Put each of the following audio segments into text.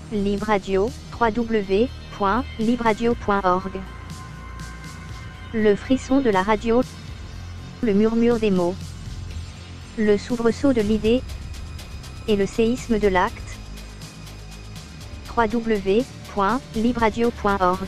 Libre Radio, www.libradio.org. Le frisson de la radio, le murmure des mots, le soubresaut de l'idée et le séisme de l'acte. www.libradio.org.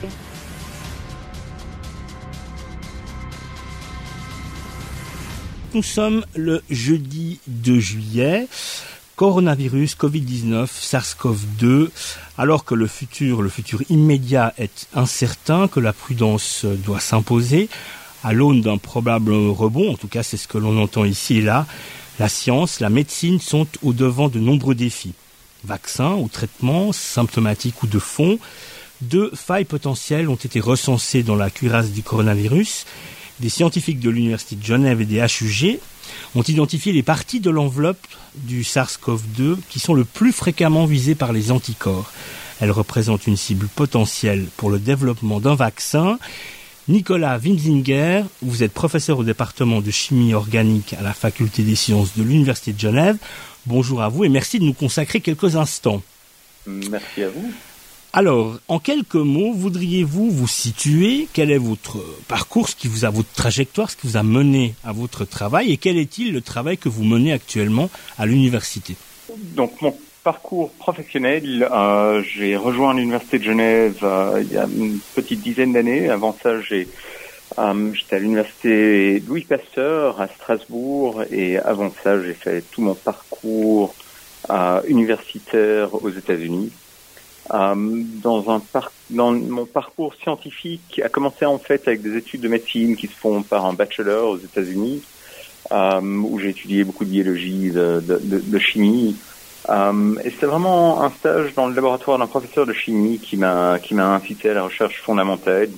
Nous sommes le jeudi 2 juillet. Coronavirus, Covid-19, SARS-CoV-2, alors que le futur immédiat est incertain, que la prudence doit s'imposer, à l'aune d'un probable rebond, en tout cas c'est ce que l'on entend ici et là, la science, la médecine sont au devant de nombreux défis. Vaccins ou traitements, symptomatiques ou de fond, 2 failles potentielles ont été recensées dans la cuirasse du coronavirus. Des scientifiques de l'Université de Genève et des HUG ont identifié les parties de l'enveloppe du SARS-CoV-2 qui sont le plus fréquemment visées par les anticorps. Elles représentent une cible potentielle pour le développement d'un vaccin. Nicolas Winzinger, vous êtes professeur au département de chimie organique à la Faculté des sciences de l'Université de Genève. Bonjour à vous et merci de nous consacrer quelques instants. Merci à vous. Alors, en quelques mots, voudriez-vous vous situer? Quel est votre parcours, votre trajectoire, ce qui vous a mené à votre travail et quel est-il le travail que vous menez actuellement à l'université? Donc, mon parcours professionnel, j'ai rejoint l'Université de Genève il y a une petite dizaine d'années. Avant ça, j'étais à l'Université Louis Pasteur à Strasbourg et avant ça, j'ai fait tout mon parcours universitaire aux États-Unis. Dans mon parcours scientifique a commencé en fait avec des études de médecine qui se font par un bachelor aux États-Unis, où j'ai étudié beaucoup de biologie, de chimie. Et c'est vraiment un stage dans le laboratoire d'un professeur de chimie qui m'a incité à la recherche fondamentale.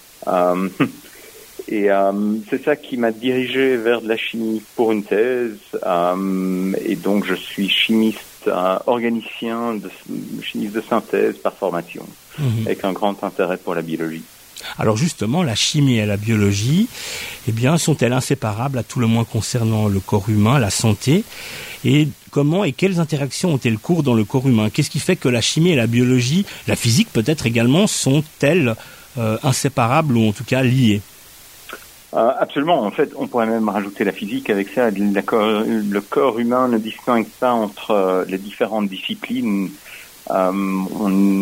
Et c'est ça qui m'a dirigé vers de la chimie pour une thèse. Et donc je suis chimiste, organicien, chimiste de synthèse par formation, avec un grand intérêt pour la biologie. Alors justement, la chimie et la biologie, sont-elles inséparables, à tout le moins concernant le corps humain, la santé? Et comment et quelles interactions ont-elles cours dans le corps humain? Qu'est-ce qui fait que la chimie et la biologie, la physique peut-être également, sont-elles inséparables ou en tout cas liées? Absolument. En fait, on pourrait même rajouter la physique avec ça. Le corps humain ne distingue pas entre les différentes disciplines. On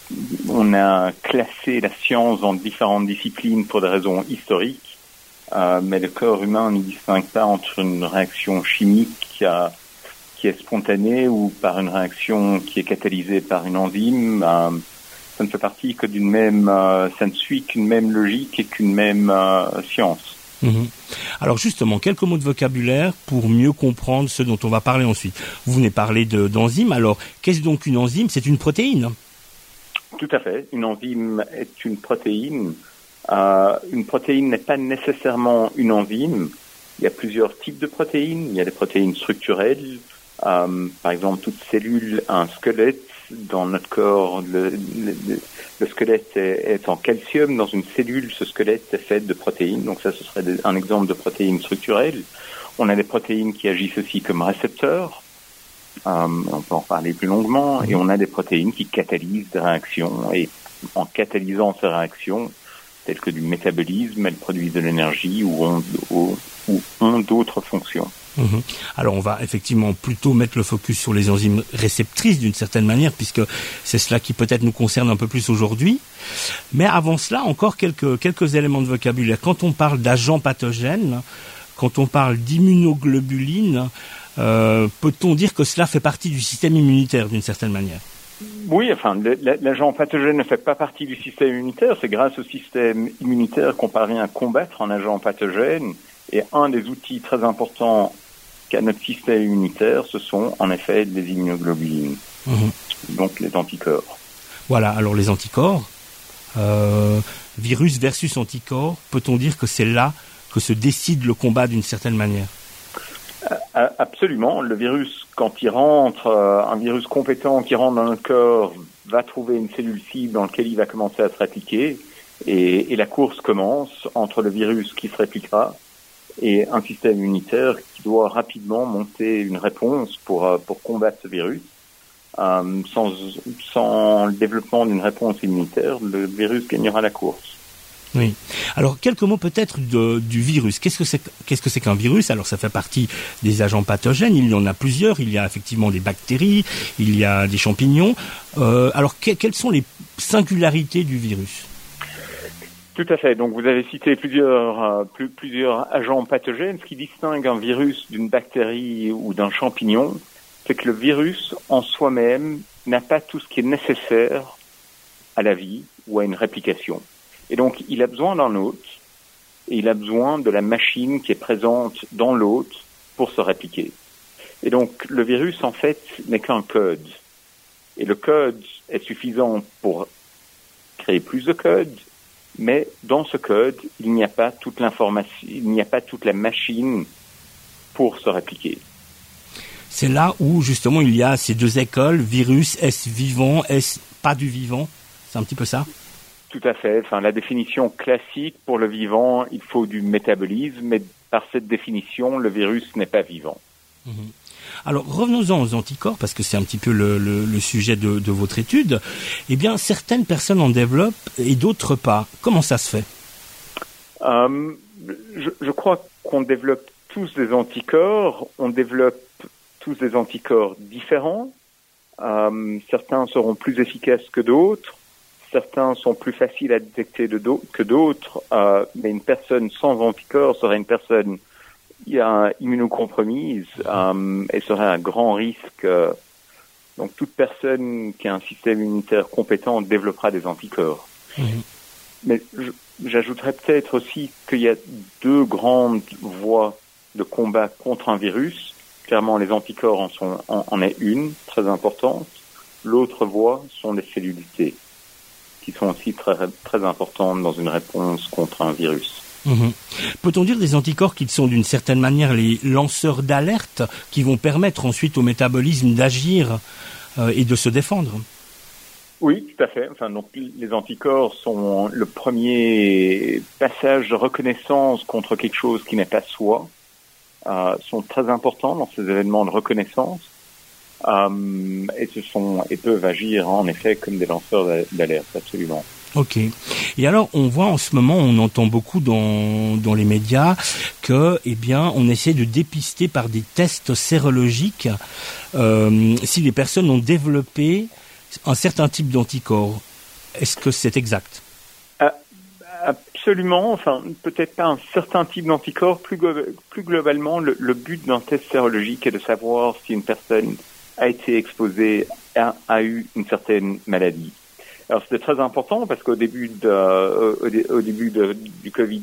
a classé la science en différentes disciplines pour des raisons historiques, mais le corps humain ne distingue pas entre une réaction chimique qui est spontanée ou par une réaction qui est catalysée par une enzyme. Ça ne fait partie que ça ne suit qu'une même logique et qu'une même science. Alors justement, quelques mots de vocabulaire pour mieux comprendre ce dont on va parler ensuite. Vous venez parler d'enzymes. Alors, qu'est-ce donc une enzyme? C'est une protéine. Tout à fait. Une enzyme est une protéine. Une protéine n'est pas nécessairement une enzyme. Il y a plusieurs types de protéines. Il y a des protéines structurelles. Par exemple, toute cellule a un squelette. Dans notre corps, le squelette est en calcium. Dans une cellule, ce squelette est fait de protéines. Donc ça, ce serait un exemple de protéines structurelles. On a des protéines qui agissent aussi comme récepteurs. On peut en parler plus longuement. Et on a des protéines qui catalysent des réactions. Et en catalysant ces réactions, telles que du métabolisme, elles produisent de l'énergie ou ont d'autres fonctions. Alors on va effectivement plutôt mettre le focus sur les enzymes réceptrices d'une certaine manière, puisque c'est cela qui peut-être nous concerne un peu plus aujourd'hui. Mais avant cela, encore quelques éléments de vocabulaire. Quand on parle d'agents pathogènes, quand on parle d'immunoglobulines, peut-on dire que cela fait partie du système immunitaire d'une certaine manière? Oui, enfin, l'agent pathogène ne fait pas partie du système immunitaire. C'est grâce au système immunitaire qu'on parvient à combattre un agent pathogène. Et un des outils très importants qu'a notre système immunitaire, ce sont en effet les immunoglobulines, donc les anticorps. Voilà, alors les anticorps, virus versus anticorps, peut-on dire que c'est là que se décide le combat d'une certaine manière? Absolument. Le virus, quand il rentre, un virus compétent qui rentre dans notre corps, va trouver une cellule cible dans laquelle il va commencer à se répliquer, et la course commence entre le virus qui se répliquera et un système immunitaire qui doit rapidement monter une réponse pour combattre ce virus. Sans le développement d'une réponse immunitaire, le virus gagnera la course. Oui. Alors, quelques mots peut-être du virus. Qu'est-ce que c'est qu'un virus? Alors, ça fait partie des agents pathogènes. Il y en a plusieurs. Il y a effectivement des bactéries, il y a des champignons. Alors, quelles sont les singularités du virus? Tout à fait. Donc, vous avez cité plusieurs agents pathogènes. Ce qui distingue un virus d'une bactérie ou d'un champignon, c'est que le virus en soi-même n'a pas tout ce qui est nécessaire à la vie ou à une réplication. Et donc, il a besoin d'un hôte et il a besoin de la machine qui est présente dans l'hôte pour se répliquer. Et donc, le virus, en fait, n'est qu'un code. Et le code est suffisant pour créer plus de code, mais dans ce code, il n'y a pas toute l'information, il n'y a pas toute la machine pour se répliquer. C'est là où, justement, il y a ces deux écoles, virus, est-ce vivant, est-ce pas du vivant? C'est un petit peu ça? Tout à fait. Enfin, la définition classique pour le vivant, il faut du métabolisme, mais par cette définition, le virus n'est pas vivant. Mmh. Alors, revenons-en aux anticorps, parce que c'est un petit peu le sujet de votre étude. Eh bien, certaines personnes en développent et d'autres pas. Comment ça se fait? Je crois qu'on développe tous des anticorps. On développe tous des anticorps différents. Certains seront plus efficaces que d'autres. Certains sont plus faciles à détecter que d'autres. Mais une personne sans anticorps serait une personne immunocompromise et serait un grand risque. Donc toute personne qui a un système immunitaire compétent développera des anticorps. Mmh. Mais j'ajouterais peut-être aussi qu'il y a deux grandes voies de combat contre un virus. Clairement, les anticorps en est une, très importante. L'autre voie sont les cellules T, qui sont aussi très, très importantes dans une réponse contre un virus. Mmh. Peut-on dire des anticorps qui sont d'une certaine manière les lanceurs d'alerte qui vont permettre ensuite au métabolisme d'agir et de se défendre? Oui, tout à fait. Enfin, donc, les anticorps sont le premier passage de reconnaissance contre quelque chose qui n'est pas soi. Sont très importants dans ces événements de reconnaissance et peuvent agir en effet comme des lanceurs d'alerte, absolument. Ok. Et alors, on voit en ce moment, on entend beaucoup dans les médias que, eh bien, on essaie de dépister par des tests sérologiques si les personnes ont développé un certain type d'anticorps. Est-ce que c'est exact? Absolument. Enfin, peut-être pas un certain type d'anticorps. Plus globalement, le but d'un test sérologique est de savoir si une personne a été exposée, a eu une certaine maladie. Alors c'était très important parce qu'au début du Covid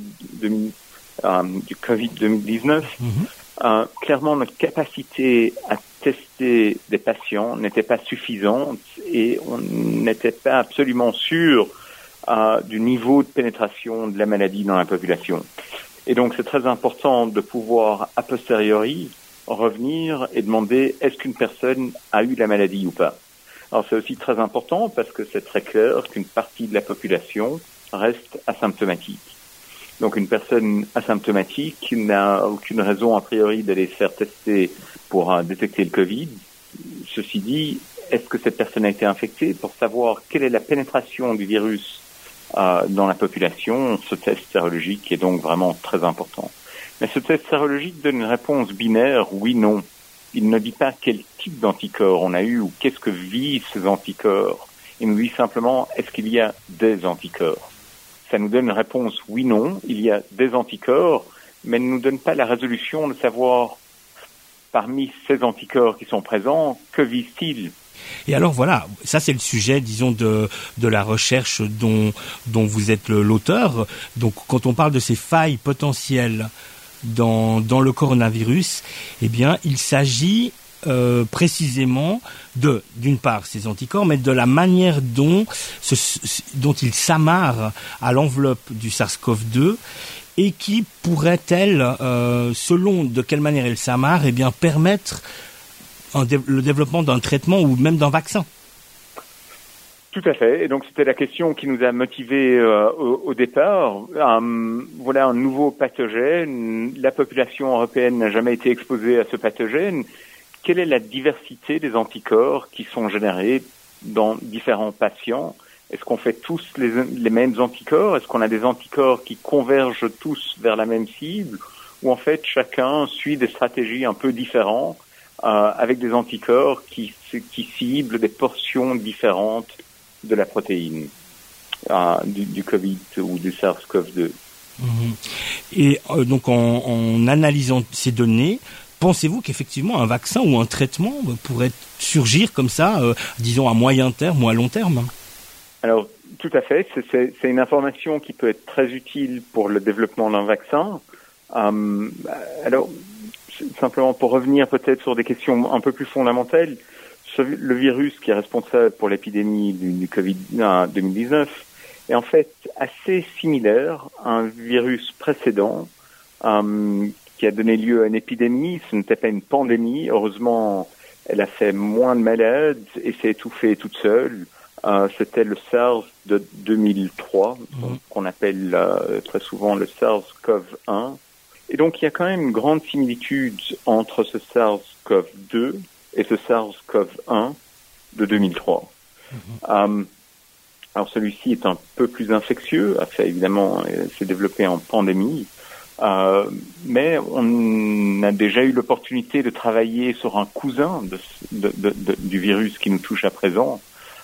2019, clairement notre capacité à tester des patients n'était pas suffisante et on n'était pas absolument sûr du niveau de pénétration de la maladie dans la population. Et donc c'est très important de pouvoir a posteriori revenir et demander est-ce qu'une personne a eu la maladie ou pas. Alors c'est aussi très important parce que c'est très clair qu'une partie de la population reste asymptomatique. Donc une personne asymptomatique n'a aucune raison a priori d'aller se faire tester pour détecter le Covid. Ceci dit, est-ce que cette personne a été infectée? Pour savoir quelle est la pénétration du virus dans la population, ce test sérologique est donc vraiment très important. Mais ce test sérologique donne une réponse binaire oui/non. Il ne dit pas quel type d'anticorps on a eu ou qu'est-ce que visent ces anticorps. Il nous dit simplement est-ce qu'il y a des anticorps. Ça nous donne une réponse oui/non, il y a des anticorps, mais ne nous donne pas la résolution de savoir parmi ces anticorps qui sont présents, que visent-ils. Et alors voilà, ça c'est le sujet, disons, de la recherche dont vous êtes l'auteur. Donc quand on parle de ces failles potentielles dans le coronavirus, eh bien il s'agit précisément d'une part ces anticorps, mais de la manière dont ils s'amarrent à l'enveloppe du SARS-CoV-2 et qui pourrait-elle, selon de quelle manière elle s'amarre, eh bien permettre le développement d'un traitement ou même d'un vaccin. Tout à fait. Et donc c'était la question qui nous a motivés au départ. Voilà un nouveau pathogène. La population européenne n'a jamais été exposée à ce pathogène. quelle est la diversité des anticorps qui sont générés dans différents patients? Est-ce qu'on fait tous les mêmes anticorps? Est-ce qu'on a des anticorps qui convergent tous vers la même cible? Ou en fait, chacun suit des stratégies un peu différentes avec des anticorps qui ciblent des portions différentes de la protéine du Covid ou du SARS-CoV-2. Et donc en analysant ces données, pensez-vous qu'effectivement un vaccin ou un traitement pourrait surgir comme ça, disons à moyen terme ou à long terme? Alors, tout à fait. C'est une information qui peut être très utile pour le développement d'un vaccin. Alors, simplement pour revenir peut-être sur des questions un peu plus fondamentales, le virus qui est responsable pour l'épidémie du Covid 2019 est en fait assez similaire à un virus précédent qui a donné lieu à une épidémie. Ce n'était pas une pandémie. Heureusement, elle a fait moins de malades et s'est étouffée toute seule. C'était le SARS de 2003, qu'on appelle très souvent le SARS-CoV-1. Et donc, il y a quand même une grande similitude entre ce SARS-CoV-2 et ce SARS-CoV-1 de 2003. Alors, celui-ci est un peu plus infectieux, s'est développé en pandémie, mais on a déjà eu l'opportunité de travailler sur un cousin du virus qui nous touche à présent,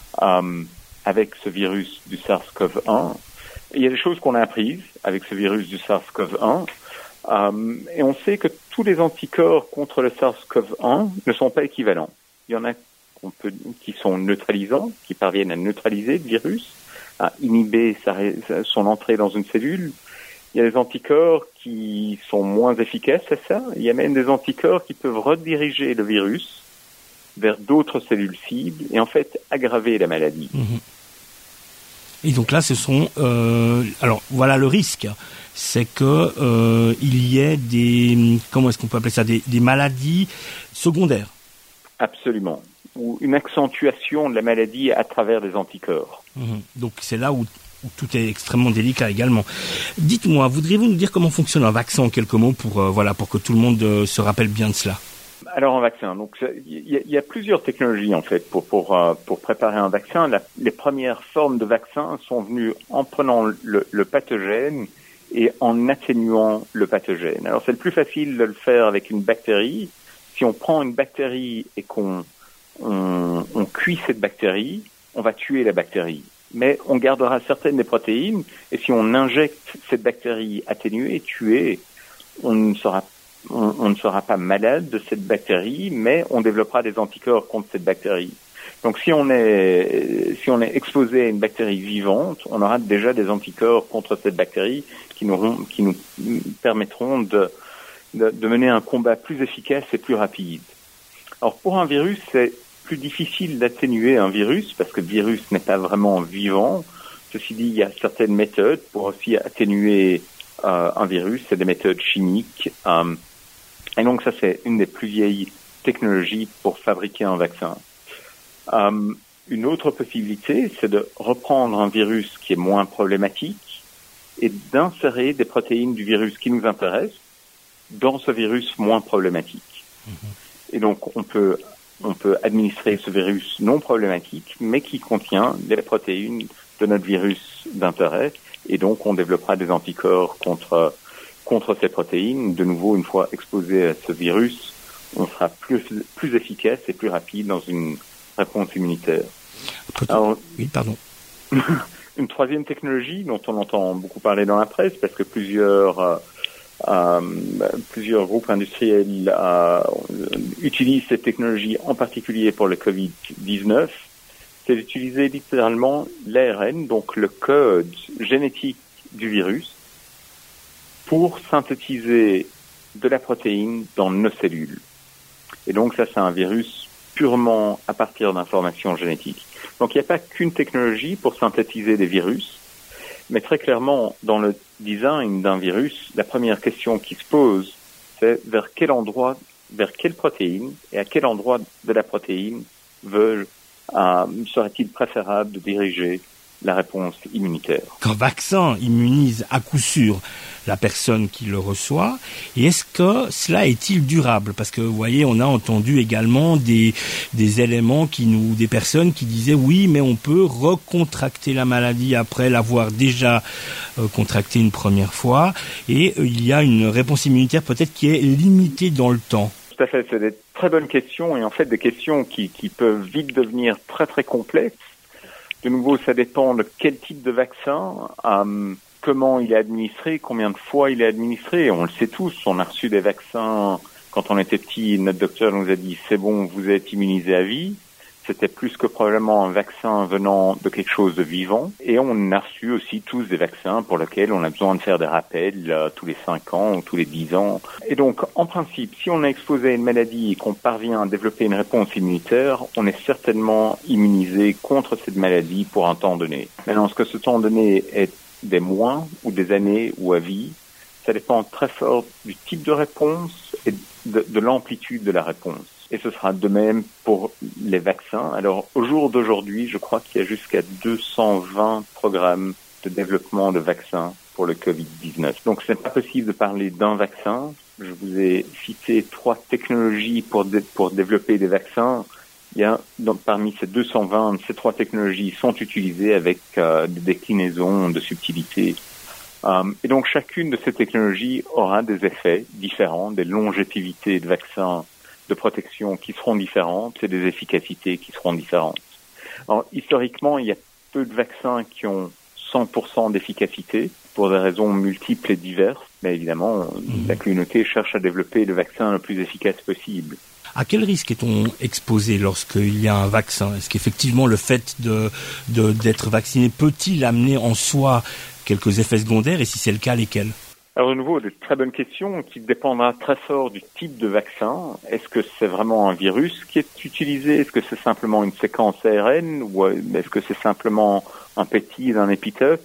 avec ce virus du SARS-CoV-1. Il y a des choses qu'on a apprises avec ce virus du SARS-CoV-1, et on sait que tous les anticorps contre le SARS-CoV-1 ne sont pas équivalents. Il y en a qui sont neutralisants, qui parviennent à neutraliser le virus, à inhiber son entrée dans une cellule. Il y a des anticorps qui sont moins efficaces à ça. Il y a même des anticorps qui peuvent rediriger le virus vers d'autres cellules cibles et en fait aggraver la maladie. Et donc là, ce sont alors voilà le risque, c'est que il y ait comment est-ce qu'on peut appeler ça, des maladies secondaires. Absolument, ou une accentuation de la maladie à travers des anticorps. Donc c'est là où tout est extrêmement délicat également. Dites-moi, voudriez-vous nous dire comment fonctionne un vaccin en quelques mots pour que tout le monde se rappelle bien de cela? Alors un vaccin, donc il y a plusieurs technologies en fait pour préparer un vaccin. Les premières formes de vaccins sont venues en prenant le pathogène et en atténuant le pathogène. Alors c'est le plus facile de le faire avec une bactérie. Si on prend une bactérie et qu'on cuit cette bactérie, on va tuer la bactérie. Mais on gardera certaines des protéines et si on injecte cette bactérie atténuée, tuée, on ne sera pas malade de cette bactérie, mais on développera des anticorps contre cette bactérie. Donc si on est exposé à une bactérie vivante, on aura déjà des anticorps contre cette bactérie qui nous permettront de mener un combat plus efficace et plus rapide. Alors pour un virus, c'est plus difficile d'atténuer un virus parce que le virus n'est pas vraiment vivant. Ceci dit, il y a certaines méthodes pour aussi atténuer un virus, c'est des méthodes chimiques. Et donc ça, c'est une des plus vieilles technologies pour fabriquer un vaccin. Une autre possibilité, c'est de reprendre un virus qui est moins problématique et d'insérer des protéines du virus qui nous intéresse dans ce virus moins problématique. Et donc, on peut administrer ce virus non problématique, mais qui contient les protéines de notre virus d'intérêt, et donc on développera des anticorps contre ces protéines. De nouveau, une fois exposé à ce virus, on sera plus efficace et plus rapide dans une réponse immunitaire. Alors, oui, pardon. Une troisième technologie dont on entend beaucoup parler dans la presse, parce que plusieurs groupes industriels utilisent cette technologie, en particulier pour le Covid-19, c'est d'utiliser littéralement l'ARN, donc le code génétique du virus, pour synthétiser de la protéine dans nos cellules. Et donc ça, c'est un virus purement à partir d'informations génétiques. Donc il n'y a pas qu'une technologie pour synthétiser des virus, mais très clairement, dans le design d'un virus, la première question qui se pose, c'est vers quelle protéine et à quel endroit de la protéine serait-il préférable de diriger la réponse immunitaire. Qu'un vaccin immunise à coup sûr la personne qui le reçoit, et est-ce que cela est-il durable? Parce que vous voyez, on a entendu également des éléments des personnes qui disaient oui, mais on peut recontracter la maladie après l'avoir déjà contractée une première fois, et il y a une réponse immunitaire peut-être qui est limitée dans le temps. Tout à fait, c'est des très bonnes questions, et en fait des questions qui peuvent vite devenir très très complexes. De nouveau, ça dépend de quel type de vaccin, comment il est administré, combien de fois il est administré. On le sait tous, on a reçu des vaccins quand on était petit, notre docteur nous a dit c'est bon, vous êtes immunisé à vie. C'était plus que probablement un vaccin venant de quelque chose de vivant. Et on a reçu aussi tous des vaccins pour lesquels on a besoin de faire des rappels tous les 5 ans ou tous les 10 ans. Et donc, en principe, si on est exposé à une maladie et qu'on parvient à développer une réponse immunitaire, on est certainement immunisé contre cette maladie pour un temps donné. Maintenant, est-ce que ce temps donné est des mois ou des années ou à vie? Ça dépend très fort du type de réponse et de l'amplitude de la réponse. Et ce sera de même pour les vaccins. Alors, au jour d'aujourd'hui, je crois qu'il y a jusqu'à 220 programmes de développement de vaccins pour le Covid-19. Donc, ce n'est pas possible de parler d'un vaccin. Je vous ai cité 3 technologies pour développer des vaccins. Donc, parmi ces 220, ces 3 technologies sont utilisées avec des déclinaisons de subtilité. Et donc, chacune de ces technologies aura des effets différents, des longévités de vaccins de protection qui seront différentes et des efficacités qui seront différentes. Alors, historiquement, il y a peu de vaccins qui ont 100% d'efficacité pour des raisons multiples et diverses, mais évidemment, la communauté cherche à développer le vaccin le plus efficace possible. À quel risque est-on exposé lorsqu'il y a un vaccin? Est-ce qu'effectivement le fait d'être vacciné peut-il amener en soi quelques effets secondaires, et si c'est le cas, lesquels? Alors de nouveau, des très bonnes questions qui dépendra très fort du type de vaccin. Est-ce que c'est vraiment un virus qui est utilisé? Est-ce que c'est simplement une séquence ARN? Ou est-ce que c'est simplement un peptide, un épitope?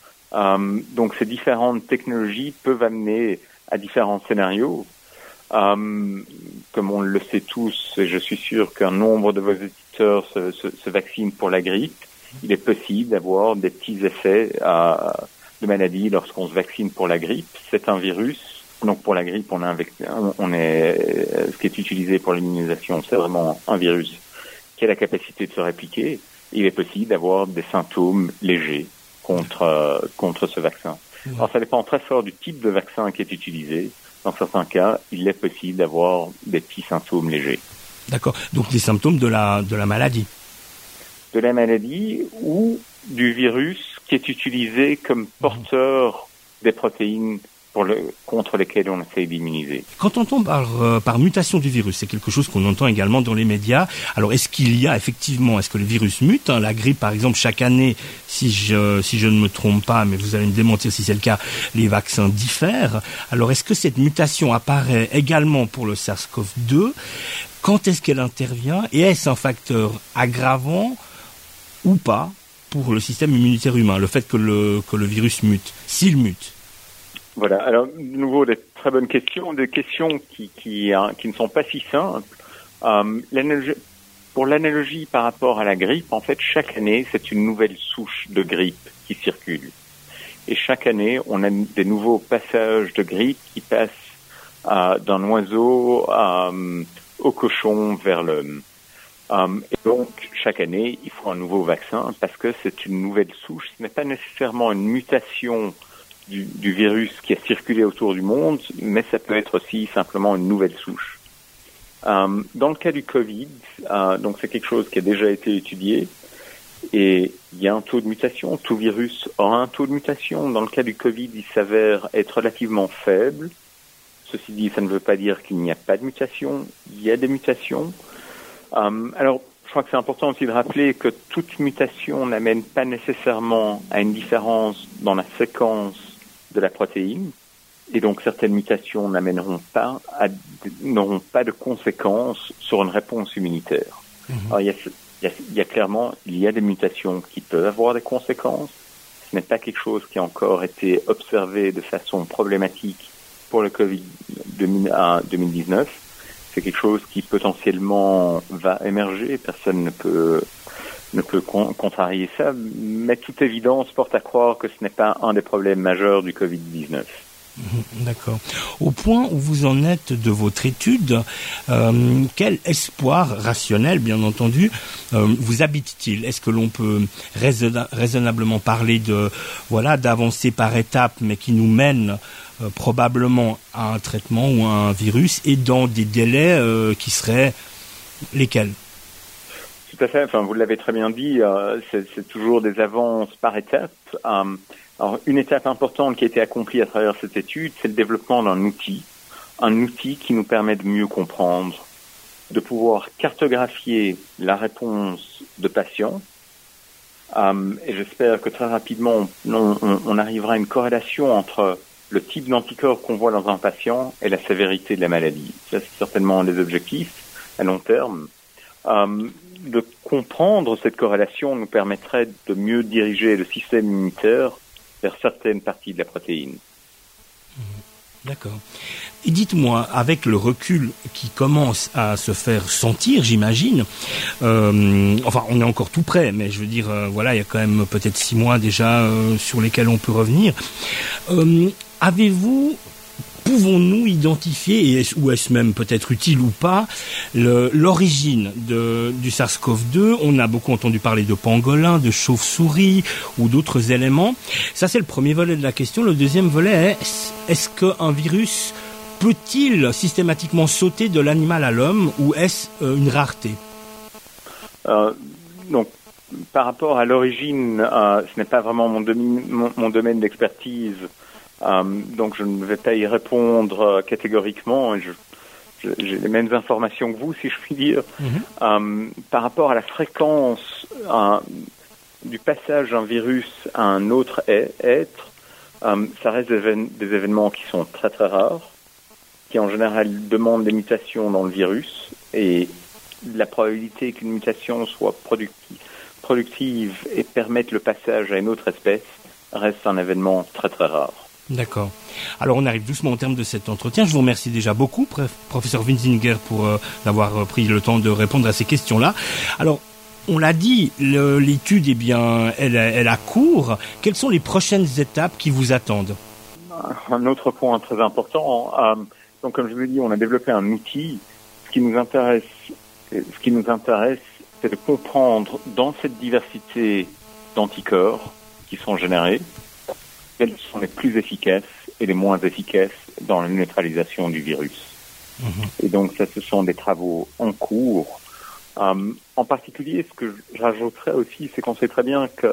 Donc ces différentes technologies peuvent amener à différents scénarios. Comme on le sait tous, et je suis sûr qu'un nombre de vos auditeurs se vaccinent pour la grippe, il est possible d'avoir des petits effets de maladie lorsqu'on se vaccine pour la grippe. C'est un virus. Donc pour la grippe, ce qui est utilisé pour l'immunisation, c'est vraiment un virus qui a la capacité de se répliquer. Il est possible d'avoir des symptômes légers contre ce vaccin. Alors ça dépend très fort du type de vaccin qui est utilisé. Dans certains cas, il est possible d'avoir des petits symptômes légers. D'accord. Donc les symptômes de la maladie. De la maladie ou du virus qui est utilisé comme porteur des protéines contre lesquelles on essaie d'immuniser. Quand on entend par mutation du virus, c'est quelque chose qu'on entend également dans les médias. Alors, est-ce que le virus mute? La grippe, par exemple, chaque année, si je ne me trompe pas, mais vous allez me démentir si c'est le cas, les vaccins diffèrent. Alors, est-ce que cette mutation apparaît également pour le SARS-CoV-2? Quand est-ce qu'elle intervient? Et est-ce un facteur aggravant ou pas pour le système immunitaire humain, le fait que le virus mute, s'il mute? Voilà, alors de nouveau des très bonnes questions, des questions qui ne sont pas si simples. Pour l'analogie par rapport à la grippe, en fait, chaque année, c'est une nouvelle souche de grippe qui circule. Et chaque année, on a des nouveaux passages de grippe qui passent d'un oiseau au cochon vers l'homme. Et donc, chaque année, il faut un nouveau vaccin parce que c'est une nouvelle souche. Ce n'est pas nécessairement une mutation du virus qui a circulé autour du monde, mais ça peut être aussi simplement une nouvelle souche. Dans le cas du Covid, donc c'est quelque chose qui a déjà été étudié, et il y a un taux de mutation. Tout virus aura un taux de mutation. Dans le cas du Covid, il s'avère être relativement faible. Ceci dit, ça ne veut pas dire qu'il n'y a pas de mutation. Il y a des mutations. Alors, je crois que c'est important aussi de rappeler que toute mutation n'amène pas nécessairement à une différence dans la séquence de la protéine. Et donc, certaines mutations n'aront pas de conséquences sur une réponse immunitaire. Alors, il y a clairement des mutations qui peuvent avoir des conséquences. Ce n'est pas quelque chose qui a encore été observé de façon problématique pour le Covid 2019. C'est quelque chose qui potentiellement va émerger. Personne ne peut ne peut contrarier ça, mais toute évidence porte à croire que ce n'est pas un des problèmes majeurs du Covid-19. D'accord. Au point où vous en êtes de votre étude, quel espoir rationnel, bien entendu, vous habite-t-il? Est-ce que l'on peut raisonnablement parler d'avancées par étapes, mais qui nous mènent probablement à un traitement ou à un virus, et dans des délais qui seraient lesquels? Tout à fait. Enfin, vous l'avez très bien dit. C'est toujours des avances par étapes. Alors, une étape importante qui a été accomplie à travers cette étude, c'est le développement d'un outil qui nous permet de mieux comprendre, de pouvoir cartographier la réponse de patients. Et j'espère que très rapidement, on arrivera à une corrélation entre le type d'anticorps qu'on voit dans un patient et la sévérité de la maladie. Ça, c'est certainement un des objectifs à long terme. De comprendre cette corrélation nous permettrait de mieux diriger le système immunitaire vers certaines parties de la protéine. D'accord. Et dites-moi, avec le recul qui commence à se faire sentir, j'imagine, enfin, on est encore tout près, mais je veux dire, il y a quand même peut-être 6 mois déjà sur lesquels on peut revenir. Pouvons-nous identifier, ou est-ce même peut-être utile ou pas, l'origine du SARS-CoV-2? On a beaucoup entendu parler de pangolins, de chauves-souris ou d'autres éléments. Ça, c'est le premier volet de la question. Le deuxième volet est-ce qu'un virus peut-il systématiquement sauter de l'animal à l'homme, ou est-ce une rareté? Donc, par rapport à l'origine, ce n'est pas vraiment mon domaine d'expertise. Donc je ne vais pas y répondre catégoriquement. J'ai les mêmes informations que vous, si je puis dire. Par rapport à la fréquence du passage d'un virus à un autre être, ça reste des événements qui sont très très rares, qui en général demandent des mutations dans le virus, et la probabilité qu'une mutation soit productive et permette le passage à une autre espèce reste un événement très très rare. D'accord. Alors on arrive doucement au terme de cet entretien. Je vous remercie déjà beaucoup, professeur Winzinger, pour d'avoir pris le temps de répondre à ces questions-là. Alors, on l'a dit, l'étude, elle a cours. Quelles sont les prochaines étapes qui vous attendent? Un autre point très important. Donc, comme je vous l'ai dit, on a développé un outil. Ce qui nous intéresse, c'est de comprendre dans cette diversité d'anticorps qui sont générés, quels sont les plus efficaces et les moins efficaces dans la neutralisation du virus. Et donc, ça, ce sont des travaux en cours. En particulier, ce que je rajouterais aussi, c'est qu'on sait très bien que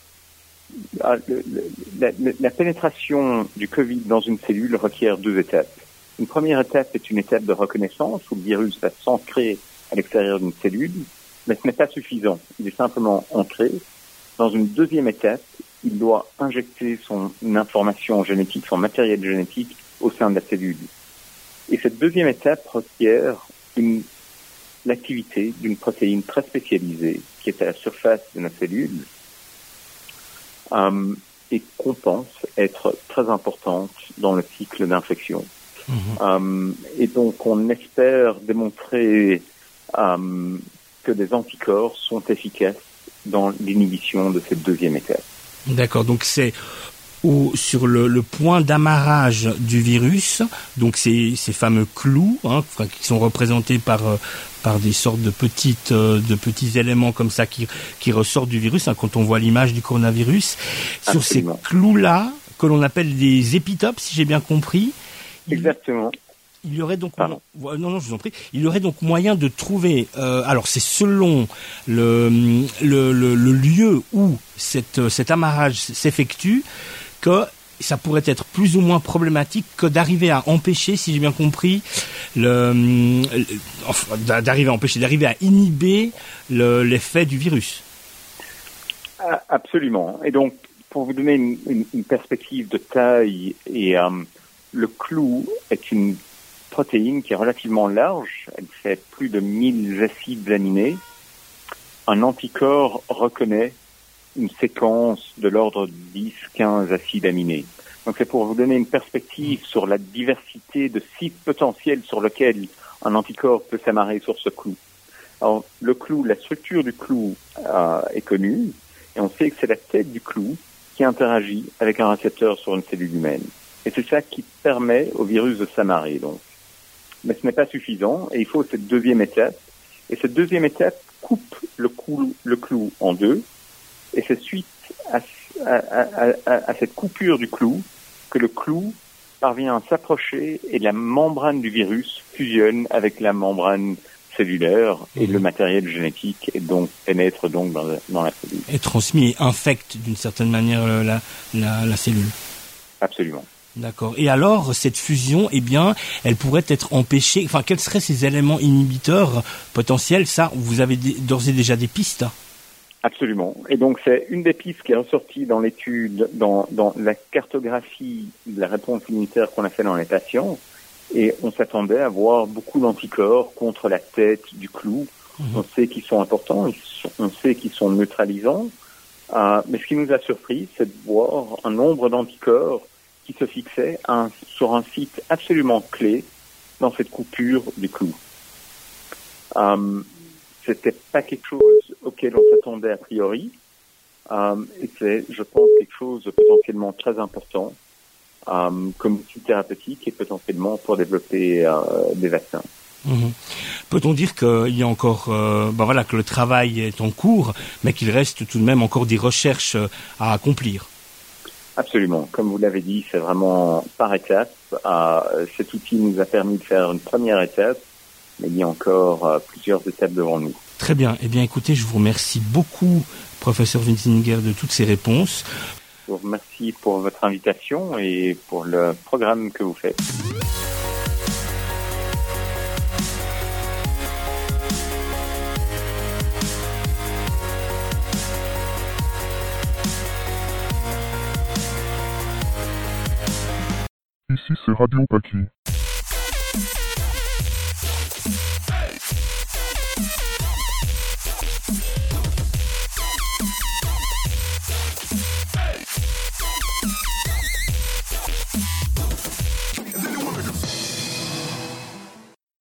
la pénétration du Covid dans une cellule requiert 2 étapes. Une première étape est une étape de reconnaissance où le virus va s'ancrer à l'extérieur d'une cellule, mais ce n'est pas suffisant. Il est simplement ancré. Dans une deuxième étape, il doit injecter son information génétique, son matériel génétique au sein de la cellule. Et cette deuxième étape requiert l'activité d'une protéine très spécialisée qui est à la surface de nos cellules et qu'on pense être très importante dans le cycle d'infection. Et donc on espère démontrer que des anticorps sont efficaces dans l'inhibition de cette deuxième étape. D'accord, donc c'est sur le point d'amarrage du virus, donc ces fameux clous, qui sont représentés par des sortes de petits éléments comme ça qui ressortent du virus, quand on voit l'image du coronavirus. Absolument. Sur ces clous-là, que l'on appelle des épitopes, si j'ai bien compris. Exactement. Il y aurait donc je vous en prie. Il y aurait donc moyen de trouver. Alors c'est selon le lieu où cet amarrage s'effectue que ça pourrait être plus ou moins problématique que d'arriver à empêcher, si j'ai bien compris, d'arriver à inhiber l'effet du virus. Absolument. Et donc, pour vous donner une perspective de taille, le clou est une protéine qui est relativement large. Elle fait plus de 1000 acides aminés. Un anticorps reconnaît une séquence de l'ordre de 10-15 acides aminés. Donc c'est pour vous donner une perspective sur la diversité de sites potentiels sur lesquels un anticorps peut s'amarrer sur ce clou. Alors, le clou, la structure du clou est connue, et on sait que c'est la tête du clou qui interagit avec un récepteur sur une cellule humaine. Et c'est ça qui permet au virus de s'amarrer, donc. Mais ce n'est pas suffisant, et il faut cette deuxième étape. Et cette deuxième étape coupe le clou en deux, et c'est suite à cette coupure du clou que le clou parvient à s'approcher et la membrane du virus fusionne avec la membrane cellulaire et le matériel génétique et donc pénètre donc dans la cellule. Et transmis et infecte d'une certaine manière la cellule. Absolument. D'accord. Et alors, cette fusion, eh bien, elle pourrait être empêchée. Enfin, quels seraient ces éléments inhibiteurs potentiels? Ça, vous avez d'ores et déjà des pistes? Absolument. Et donc, c'est une des pistes qui est ressortie dans l'étude, dans la cartographie de la réponse immunitaire qu'on a fait dans les patients. Et on s'attendait à voir beaucoup d'anticorps contre la tête du clou. On sait qu'ils sont importants, on sait qu'ils sont neutralisants. Mais ce qui nous a surpris, c'est de voir un nombre d'anticorps qui se fixait sur un site absolument clé dans cette coupure du clou. C'était pas quelque chose auquel on s'attendait a priori, et c'est, je pense, quelque chose de potentiellement très important comme outil thérapeutique et potentiellement pour développer des vaccins. Peut-on dire qu'il y a encore, que le travail est en cours, mais qu'il reste tout de même encore des recherches à accomplir? Absolument. Comme vous l'avez dit, c'est vraiment par étapes. Cet outil nous a permis de faire une première étape, mais il y a encore plusieurs étapes devant nous. Très bien. Eh bien, écoutez, je vous remercie beaucoup, professeur Winsinger, de toutes ces réponses. Je vous remercie pour votre invitation et pour le programme que vous faites. Ici c'est Radio Paki.